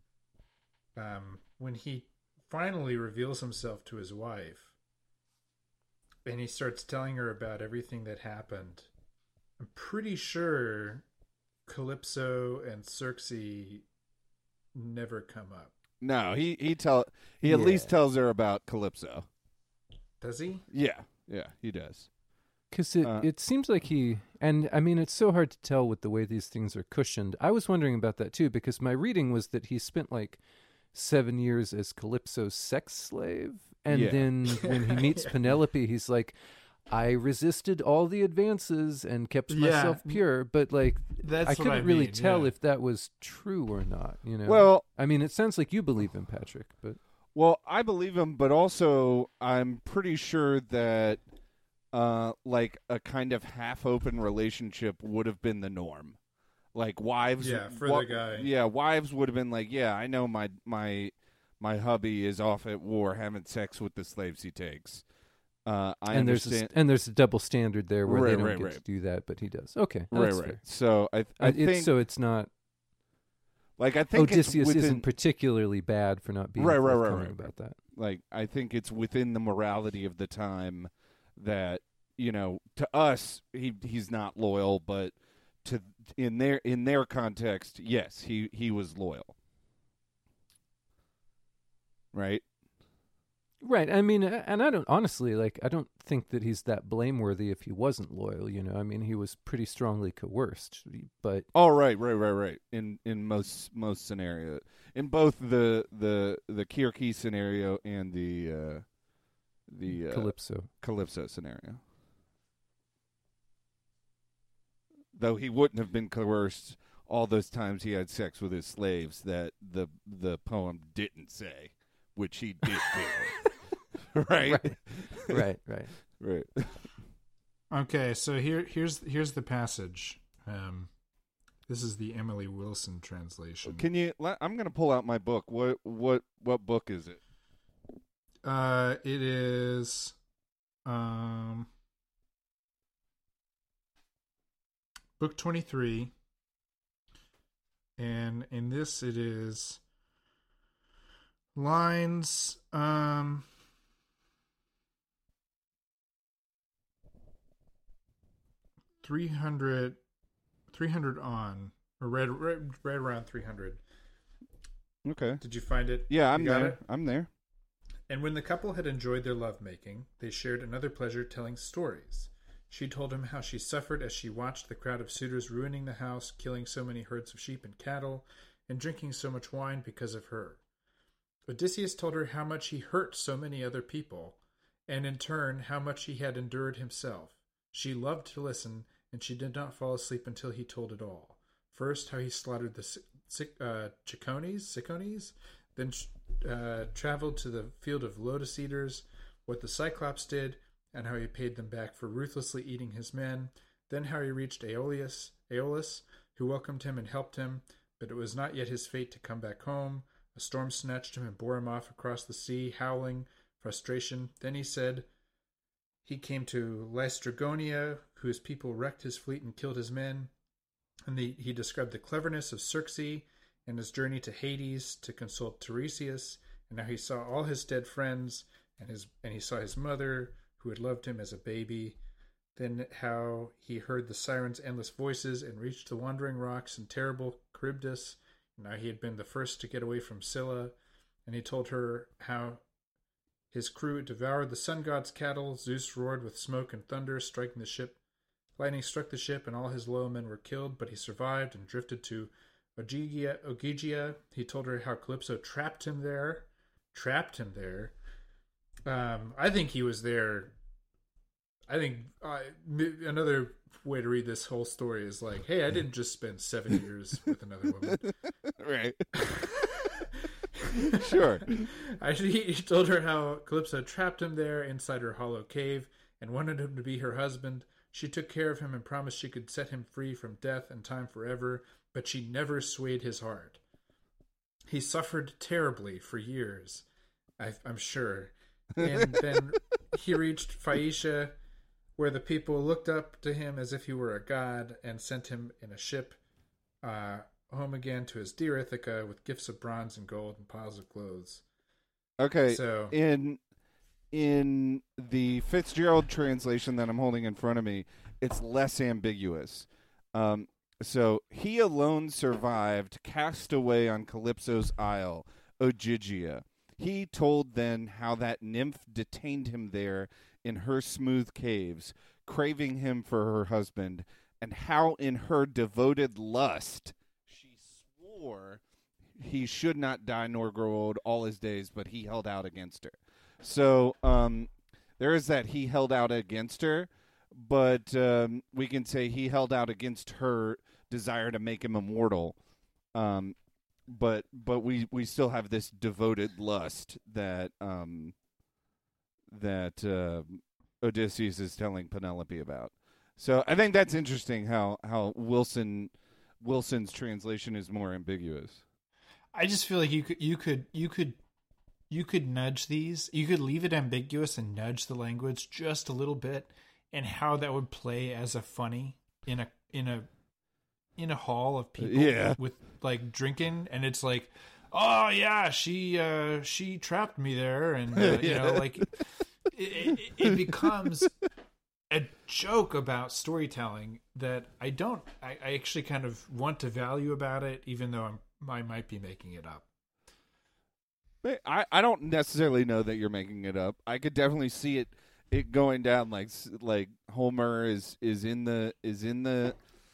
when he finally reveals himself to his wife and he starts telling her about everything that happened, I'm pretty sure Calypso and Circe never come up. No, he at least tells her about Calypso. Does he? Yeah, he does. Because it seems like and I mean, it's so hard to tell with the way these things are cushioned. I was wondering about that too, because my reading was that he spent like 7 years as Calypso's sex slave. And then when he meets Penelope, he's like, I resisted all the advances and kept myself pure. But like, I couldn't really tell if that was true or not, you know? Well, I mean, it sounds like you believe him, Patrick, but. Well, I believe him, but also I'm pretty sure that like a kind of half-open relationship would have been the norm. Like wives, the guy. Yeah, wives would have been like, yeah, I know my hubby is off at war having sex with the slaves he takes. I understand. There's a double standard there where they don't get to do that, but he does. Okay, right. Fair. So I think it's not. Like I think Odysseus isn't particularly bad for not being right about that. Like I think it's within the morality of the time that, you know, to us he's not loyal, but to in their context, yes, he was loyal. Right? Right. I mean, and I don't think that he's that blameworthy if he wasn't loyal, you know. I mean, he was pretty strongly coerced, but right. In most scenarios, in both the Kirke scenario and the Calypso scenario. Though he wouldn't have been coerced all those times he had sex with his slaves that the poem didn't say, which he did do. Right. Okay, so here's the passage. This is the Emily Wilson translation. Can you? I'm going to pull out my book. What book is it? It is book 23, and in this it is lines 300 on, or right around 300. Okay. Did you find it? Yeah, I'm there. I'm there. And when the couple had enjoyed their lovemaking, they shared another pleasure telling stories. She told him how she suffered as she watched the crowd of suitors ruining the house, killing so many herds of sheep and cattle, and drinking so much wine because of her. Odysseus told her how much he hurt so many other people, and in turn how much he had endured himself. She loved to listen, and she did not fall asleep until he told it all. First, how he slaughtered the Cicones, then traveled to the field of lotus eaters, what the Cyclops did, and how he paid them back for ruthlessly eating his men, then how he reached Aeolus, who welcomed him and helped him, but it was not yet his fate to come back home. A storm snatched him and bore him off across the sea, howling frustration. Then he said he came to Laestrygonia, whose people wrecked his fleet and killed his men. And he described the cleverness of Circe and his journey to Hades to consult Tiresias, and how he saw all his dead friends, and he saw his mother, who had loved him as a baby. Then how he heard the sirens' endless voices and reached the wandering rocks and terrible Charybdis. Now he had been the first to get away from Scylla, and he told her how his crew devoured the sun god's cattle. Zeus roared with smoke and thunder, striking the ship. Lightning struck the ship, and all his loyal men were killed, but he survived and drifted to Ogygia. He told her how Calypso trapped him there. I think he was there. I think another way to read this whole story is like, hey, I didn't just spend 7 years with another woman. Right. Sure. He told her how Calypso trapped him there inside her hollow cave and wanted him to be her husband. She took care of him and promised she could set him free from death and time forever, but she never swayed his heart. He suffered terribly for years, I'm sure. And then he reached Phaeacia, where the people looked up to him as if he were a god and sent him in a ship home again to his dear Ithaca with gifts of bronze and gold and piles of clothes. Okay, so in the Fitzgerald translation that I'm holding in front of me, it's less ambiguous. So he alone survived, cast away on Calypso's isle, Ogygia. He told then how that nymph detained him there in her smooth caves, craving him for her husband, and how in her devoted lust she swore he should not die nor grow old all his days, but he held out against her. So there is that he held out against her, but we can say he held out against her desire to make him immortal. But we still have this devoted lust that Odysseus is telling Penelope about. So I think that's interesting how Wilson's translation is more ambiguous. I just feel like you could nudge these. You could leave it ambiguous and nudge the language just a little bit, and how that would play as a funny in a hall of people with like drinking, and it's like, oh yeah, she trapped me there, and you know, like it becomes a joke about storytelling that I actually kind of want to value about it, even though I might be making it up. I don't necessarily know that you're making it up. I could definitely see it going down like Homer is in the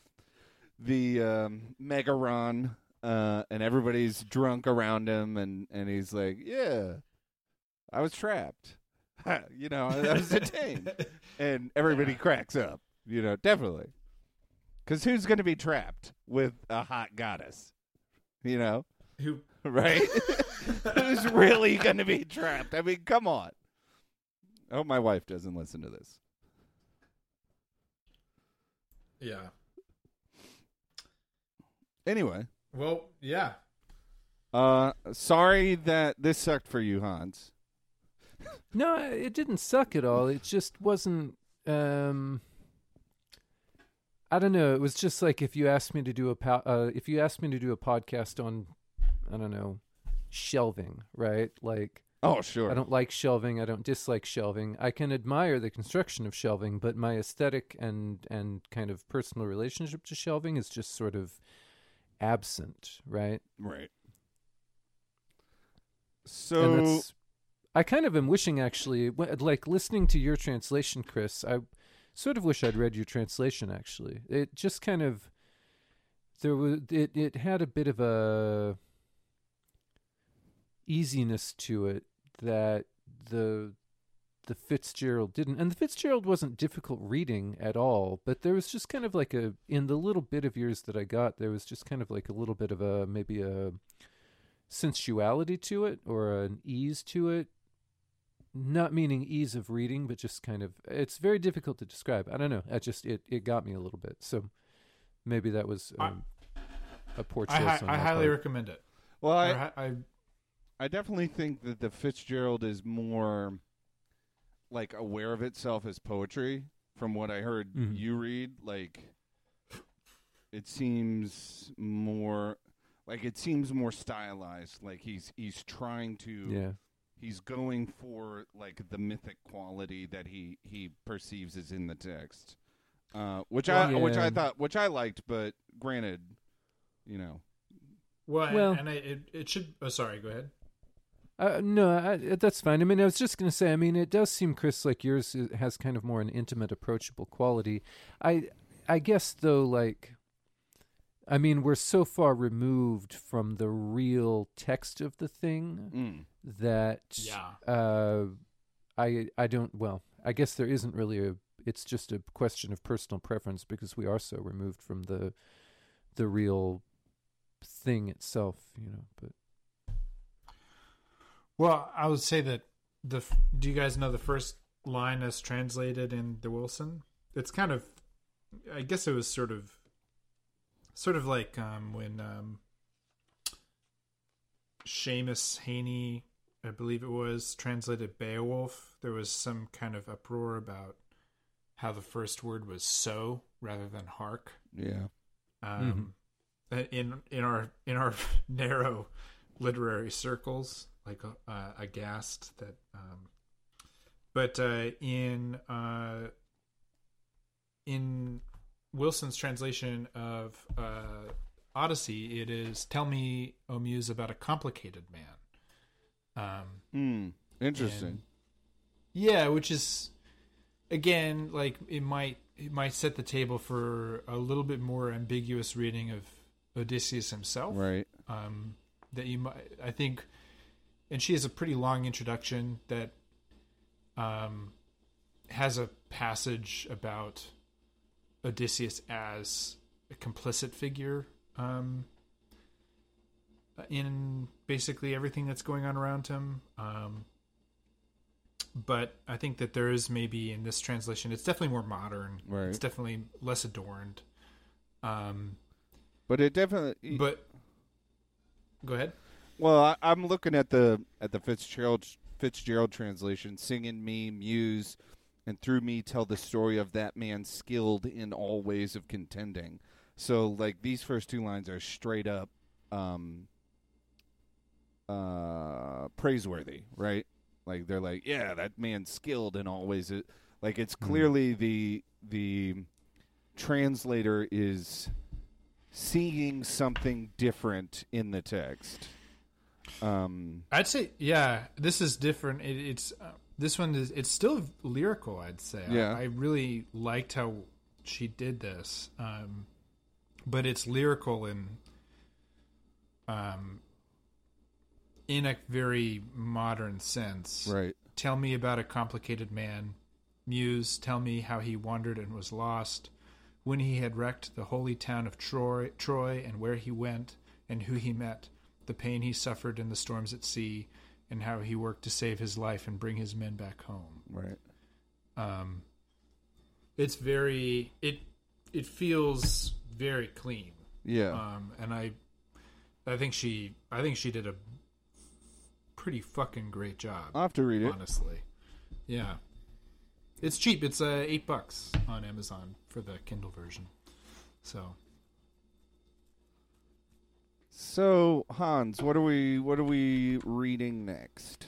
Megaron, and everybody's drunk around him, and he's like, yeah, I was trapped. You know, I was detained. And everybody cracks up, you know, definitely. Because who's going to be trapped with a hot goddess? You know? Who? Right? Who's really going to be trapped? I mean, come on. I hope my wife doesn't listen to this. Yeah. Anyway. Well, yeah. Sorry that this sucked for you, Hans. No, it didn't suck at all. It just wasn't. I don't know. It was just like if you asked me to do a podcast on, I don't know, shelving, right? Like, oh sure, I don't like shelving. I don't dislike shelving. I can admire the construction of shelving, but my aesthetic and kind of personal relationship to shelving is just sort of absent, right? Right. So I kind of am wishing, actually, like listening to your translation, Chris. sort of wish I'd read your translation. Actually, it just kind of it had a bit of a easiness to it that the Fitzgerald didn't. And the Fitzgerald wasn't difficult reading at all, but there was just kind of like in the little bit of years that I got, there was just kind of like a little bit of maybe a sensuality to it, or an ease to it. Not meaning ease of reading, but just kind of, it's very difficult to describe. I don't know. It got me a little bit. So maybe that was a poor choice. I highly recommend it. Well, I definitely think that the Fitzgerald is more like aware of itself as poetry. From what I heard you read, like it seems more stylized. Like he's trying to, he's going for like the mythic quality that he perceives is in the text, which I liked. But granted, you know. Well, and it should. Oh, sorry. Go ahead. No, that's fine. I mean, I was just going to say, I mean, it does seem, Chris, like yours has kind of more an intimate, approachable quality. I guess, though, like, I mean, we're so far removed from the real text of the thing that I don't, well, I guess there isn't really it's just a question of personal preference because we are so removed from the real thing itself, you know, but. Well, I would say that do you guys know the first line as translated in the Wilson? It's kind of, I guess it was sort of like when Seamus Heaney, I believe it was, translated Beowulf. There was some kind of uproar about how the first word was "so" rather than "hark." Yeah. In our narrow literary circles. Like aghast that, but in Wilson's translation of Odyssey, it is "Tell me, O Muse, about a complicated man." Interesting. Yeah, which is again like it might set the table for a little bit more ambiguous reading of Odysseus himself, right? That you might, I think. And she has a pretty long introduction that has a passage about Odysseus as a complicit figure in basically everything that's going on around him. But I think that there is maybe in this translation, it's definitely more modern. Right. It's definitely less adorned. But it definitely... But go ahead. Well, I'm looking at the Fitzgerald translation, "Sing in me, Muse, and through me tell the story of that man skilled in all ways of contending." So, like, these first two lines are straight up praiseworthy, right? Like, they're like, yeah, that man's skilled in all ways. Like, it's clearly the translator is seeing something different in the text. I'd say, yeah, this is different. It's this one is, it's still lyrical, I'd say. Yeah. I really liked how she did this. But it's lyrical in a very modern sense. Right. Tell me about a complicated man. Muse, tell me how he wandered and was lost. When he had wrecked the holy town of Troy, and where he went and who he met. The pain he suffered in the storms at sea, and how he worked to save his life and bring his men back home. Right. It's very it feels very clean. Yeah. And I think she did a pretty fucking great job. I'll have to read it. Honestly. Yeah. It's cheap. It's $8 on Amazon for the Kindle version. So, Hans, what are we reading next?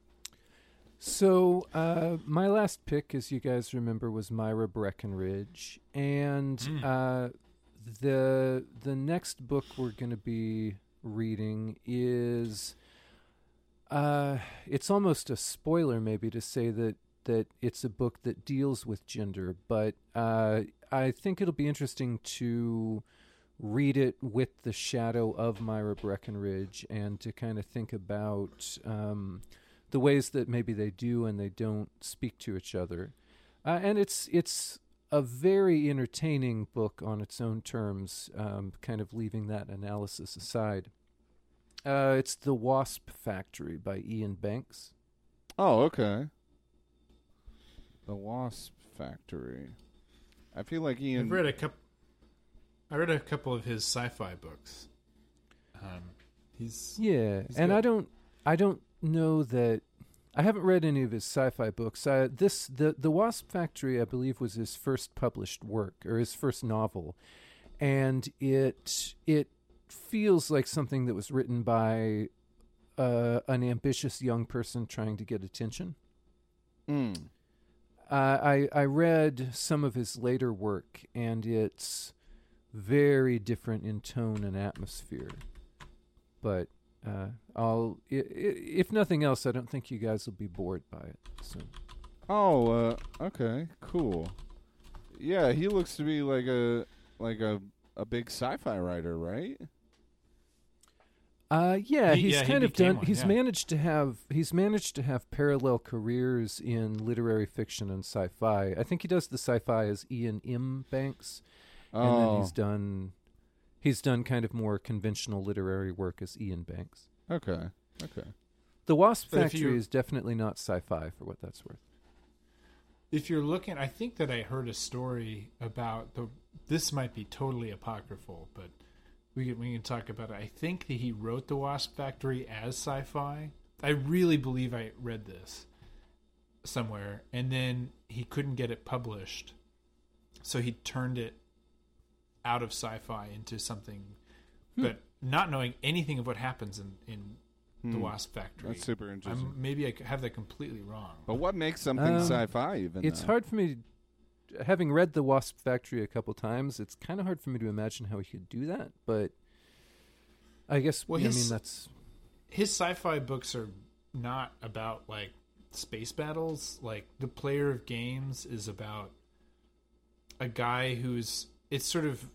So, my last pick, as you guys remember, was Myra Breckenridge, and the next book we're going to be reading is it's almost a spoiler maybe to say that that it's a book that deals with gender, but I think it'll be interesting to read it with the shadow of Myra Breckenridge and to kind of think about the ways that maybe they do and they don't speak to each other. And it's a very entertaining book on its own terms, kind of leaving that analysis aside. It's The Wasp Factory by Ian Banks. Oh, okay. The Wasp Factory. I feel like Ian... I read a couple of his sci-fi books. He's and good. I don't know that I haven't read any of his sci-fi books. The Wasp Factory, I believe, was his first published work or his first novel, and it feels like something that was written by an ambitious young person trying to get attention. I read some of his later work, and it's very different in tone and atmosphere. But if nothing else, I don't think you guys will be bored by it. So. Okay, cool. Yeah, he looks to be like a big sci-fi writer, right? He's managed to have parallel careers in literary fiction and sci-fi. I think he does the sci-fi as Ian M. Banks, and then he's done kind of more conventional literary work as Ian Banks. Okay. The Wasp Factory is definitely not sci-fi, for what that's worth. If you're looking, I think that I heard a story about this might be totally apocryphal, but we can talk about it. I think that he wrote The Wasp Factory as sci-fi. I really believe I read this somewhere, and then he couldn't get it published, so he turned it out of sci-fi into something, but not knowing anything of what happens in The Wasp Factory. That's super interesting. Maybe I have that completely wrong. But what makes something sci-fi even? It's hard for me having read The Wasp Factory a couple times, it's kind of hard for me to imagine how he could do that, but I guess, that's... His sci-fi books are not about, like, space battles. Like, The Player of Games is about a guy who's... It's sort of,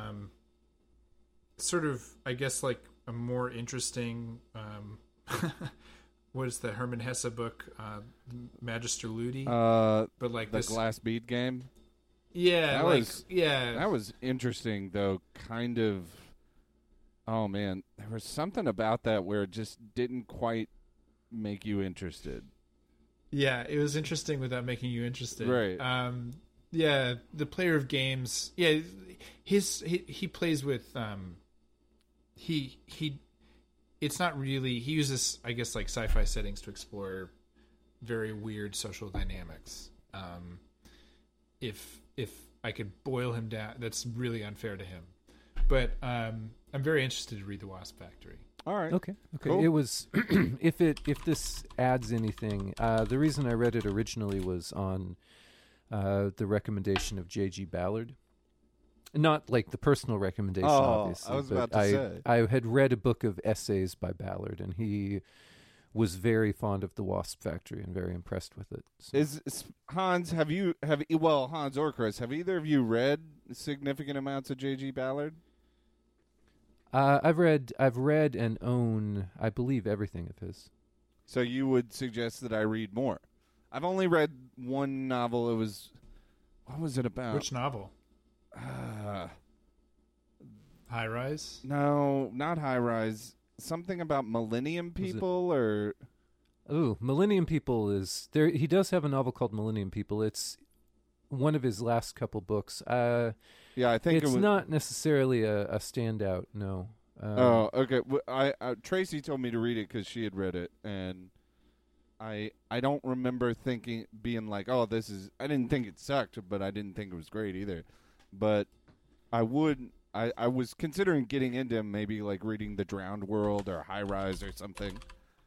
I guess, like, a more interesting... what is the Hermann Hesse book? Magister Ludi? But like the Glass Bead game? Yeah. That was interesting, though, kind of... Oh, man. There was something about that where it just didn't quite make you interested. Yeah, it was interesting without making you interested. Right. Yeah, the Player of Games... Yeah, he plays with... It's not really... He uses, I guess, like sci-fi settings to explore very weird social dynamics. If I could boil him down, that's really unfair to him. But I'm very interested to read The Wasp Factory. All right. Okay. Cool. It was if this adds anything. The reason I read it originally was on the recommendation of J.G. Ballard. Not like the personal recommendation, obviously. I was about to say. I had read a book of essays by Ballard, and he was very fond of The Wasp Factory and very impressed with it. So. Hans or Chris, have either of you read significant amounts of J.G. Ballard? I've read and own, I believe, everything of his. So you would suggest that I read more? I've only read one novel. What was it about? Which novel? High Rise? No, not High Rise. Something about Millennium People or... Ooh, Millennium People is... there. He does have a novel called Millennium People. It's one of his last couple books. Yeah, I think it's not necessarily a standout, no. Okay. Tracy told me to read it because she had read it, and I don't remember being like, oh, this is... I didn't think it sucked, but I didn't think it was great either. But I was considering getting into maybe like reading The Drowned World or High Rise or something.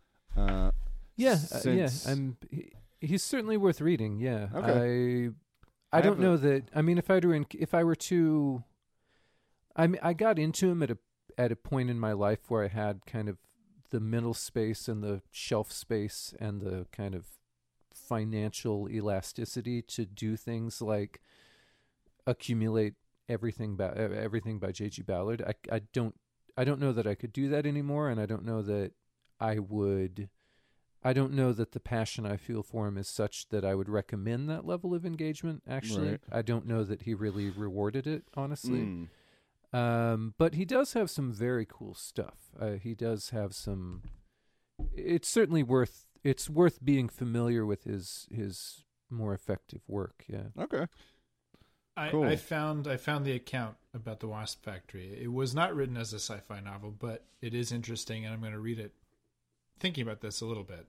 He's certainly worth reading. Yeah. Okay. I don't know that. I mean, if I were to, I got into him at a point in my life where I had kind of the mental space and the shelf space and the kind of financial elasticity to do things like accumulate everything by J.G. Ballard. I don't know that I could do that anymore, and I don't know that I would. I don't know that the passion I feel for him is such that I would recommend that level of engagement, actually. Right. I don't know that he really rewarded it, honestly. But he does have some very cool stuff. He does have some... It's certainly worth being familiar with his more effective work, yeah. Okay. Cool. I found the account about the Wasp Factory. It was not written as a sci-fi novel, but it is interesting, and I'm going to read it thinking about this a little bit.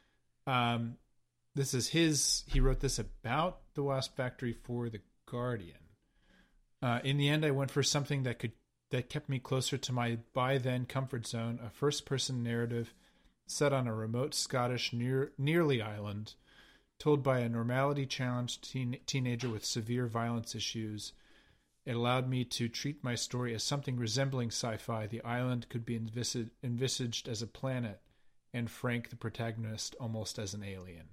This is he wrote this about the Wasp Factory for The Guardian. In the end, I went for something that kept me closer to my by then comfort zone, a first-person narrative set on a remote Scottish Nearly island, told by a normality-challenged teenager with severe violence issues. It allowed me to treat my story as something resembling sci-fi. The island could be envisaged as a planet, and Frank, the protagonist, almost as an alien.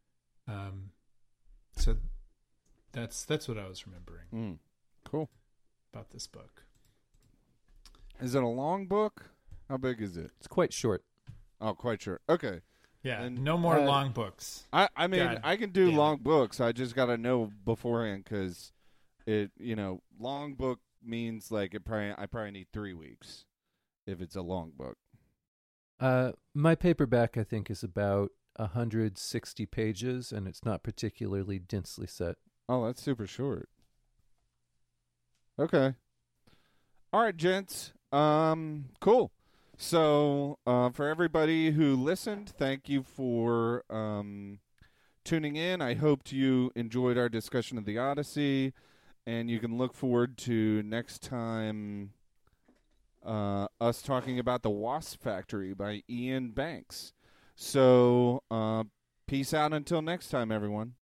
So that's what I was remembering. Cool. About this book. Is it a long book? How big is it? It's quite short. Oh, quite short. Okay. Yeah, And, no more long books. I mean, God I can do damn long books. I just got to know beforehand because long book means like I probably need 3 weeks if it's a long book. My paperback, I think, is about 160 pages, and it's not particularly densely set. Oh, that's super short. Okay. All right, gents. Cool. So, for everybody who listened, thank you for tuning in. I hoped you enjoyed our discussion of the Odyssey, and you can look forward to next time us talking about The Wasp Factory by Ian Banks. So, peace out until next time, everyone.